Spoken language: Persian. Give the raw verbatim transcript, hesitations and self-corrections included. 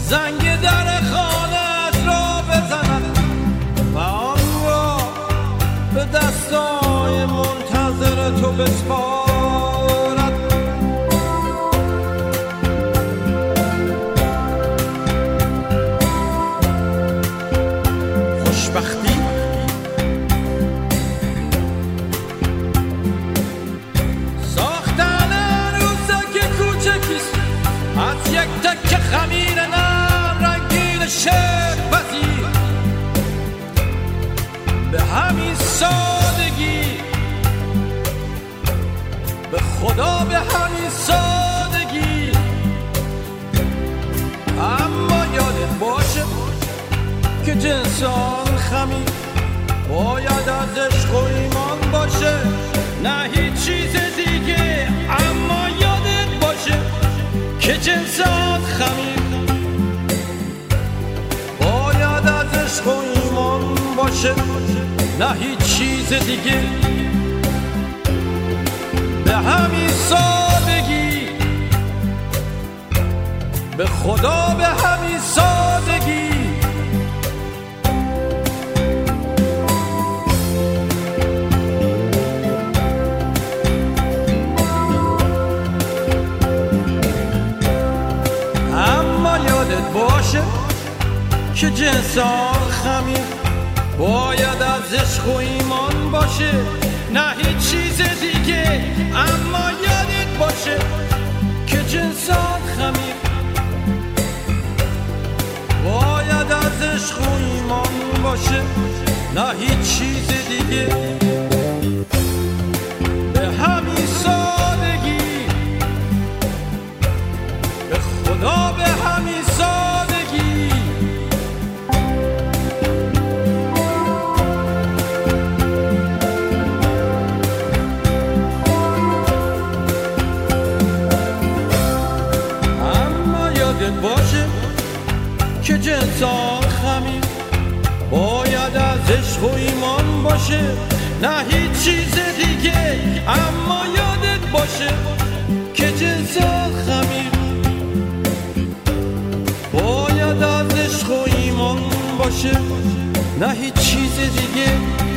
زنگ در خانه‌اش را بزند و آن را به دستای منتظر تو بسپارد. خوشبختی ساختن عروسک کوچکیست از یک تکه خمیر نرم رنگین شکفتی. به همین سادگی، به خدا به همین سادگی. اما یادت باشه که جنس آن خمیر باید از عشق و ایمان باشه، نه هیچ چیز دیگه. اما یادت باشه که جنس آن خمیر باید از عشق و ایمان باشه، نه هیچ چیز دیگه. به همین سادگی، به خدا به همین سادگی. اما یادت باشه که جنس آن خمیر باید از عشق و ایمان باشه، نه هیچ چیز دیگه. اما یادت باشه که جنس آن خمیر باید از عشق و ایمان باشه، نه هیچ چیز دیگه. به همین سادگی، به خدا به همین سادگی. اما یادت باشه که جنس آن خمیر باید از عشق و ایمان باشه، نه هیچ چیز دیگه. اما یادت باشه که جنس آن خمیر باید از عشق و ایمان باشه، نه هیچ چیز دیگه.